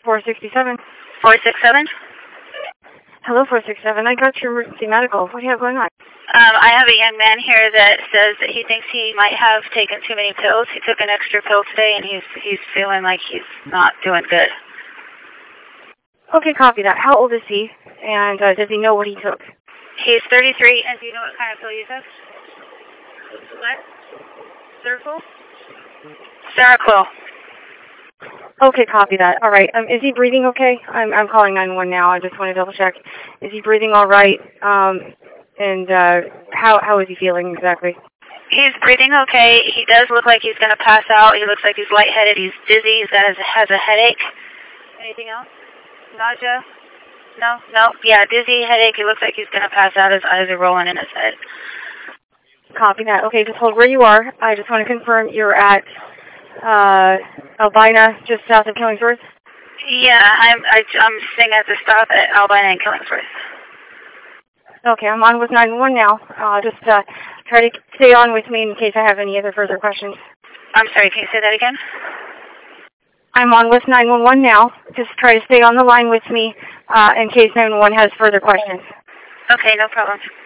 467. 467? Hello, 467. I got your emergency medical. What do you have going on? I have a young man here that says that he thinks he might have taken too many pills. He took an extra pill today, and he's feeling like he's not doing good. Okay, copy that. How old is he? And does he know what he took? He's 33, and do you know what kind of pill you took? What? Seroquel? Seroquel. Okay, copy that. All right. Is he breathing okay? I'm calling 911 now. I just want to double check. Is he breathing all right? And how is he feeling exactly? He's breathing okay. He does look like he's going to pass out. He looks like he's lightheaded. He's dizzy. Has a headache. Anything else? Nausea? No. Yeah, dizzy, headache. He looks like he's going to pass out. His eyes are rolling in his head. Copy that. Okay, just hold where you are. I just want to confirm you're at Albina, just south of Killingsworth? Yeah, I'm staying at the stop at Albina and Killingsworth. Okay, I'm on with 911 now. Just try to stay on with me in case I have any other further questions. I'm sorry, can you say that again? I'm on with 911 now. Just try to stay on the line with me in case 911 has further questions. Okay, no problem.